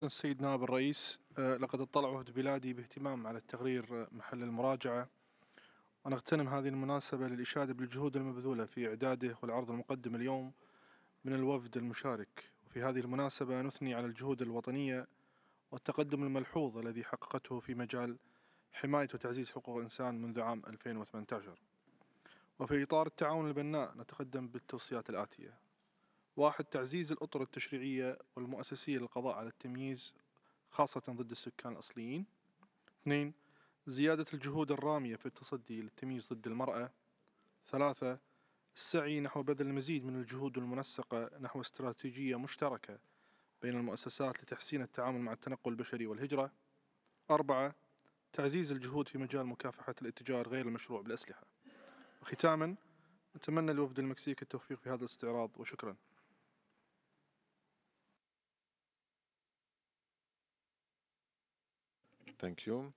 السيد نائب الرئيس، لقد اطلع وفد بلادي باهتمام على التقرير محل المراجعة، ونغتنم هذه المناسبة للإشادة بالجهود المبذولة في إعداده والعرض المقدم اليوم من الوفد المشارك. وفي هذه المناسبة نثني على الجهود الوطنية والتقدم الملحوظ الذي حققته في مجال حماية وتعزيز حقوق الإنسان منذ عام 2018. وفي إطار التعاون البناء نتقدم بالتوصيات الآتية: 1. تعزيز الأطر التشريعية والمؤسسية للقضاء على التمييز خاصة ضد السكان الأصليين. 2. زيادة الجهود الرامية في التصدي للتمييز ضد المرأة. 3. السعي نحو بذل المزيد من الجهود المنسقة نحو استراتيجية مشتركة بين المؤسسات لتحسين التعامل مع التنقل البشري والهجرة. 4. تعزيز الجهود في مجال مكافحة الاتجار غير المشروع بالأسلحة. وختاما، نتمنى لوفد المكسيك التوفيق في هذا الاستعراض، وشكرا. Thank you.